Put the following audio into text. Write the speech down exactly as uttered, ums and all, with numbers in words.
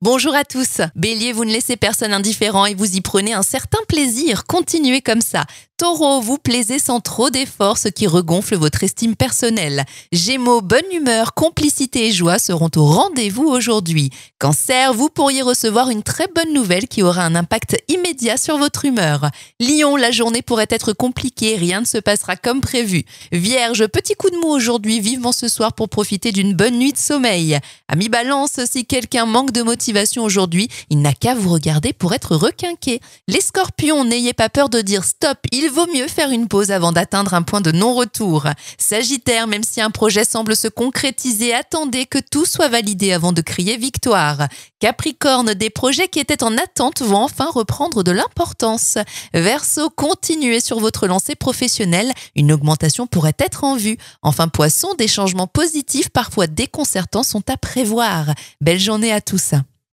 Bonjour à tous. Bélier, vous ne laissez personne indifférent et vous y prenez un certain plaisir. Continuez comme ça. Taureau, vous plaisez sans trop d'efforts, ce qui regonfle votre estime personnelle. Gémeaux, bonne humeur, complicité et joie seront au rendez-vous aujourd'hui. Cancer, vous pourriez recevoir une très bonne nouvelle qui aura un impact immédiat sur votre humeur. Lion, la journée pourrait être compliquée, rien ne se passera comme prévu. Vierge, petit coup de mou aujourd'hui, vivement ce soir pour profiter d'une bonne nuit de sommeil. Ami Balance, si quelqu'un manque de motivation aujourd'hui, il n'a qu'à vous regarder pour être requinqué. Les Scorpions, n'ayez pas peur de dire stop, il vaut mieux faire une pause avant d'atteindre un point de non-retour. Sagittaire, même si un projet semble se concrétiser, attendez que tout soit validé avant de crier victoire. Capricorne, des projets qui étaient en attente vont enfin reprendre de l'importance. Verseau, continuez sur votre lancée professionnelle, une augmentation pourrait être en vue. Enfin Poisson, des changements positifs parfois déconcertants sont à prévoir. Belle journée à tous.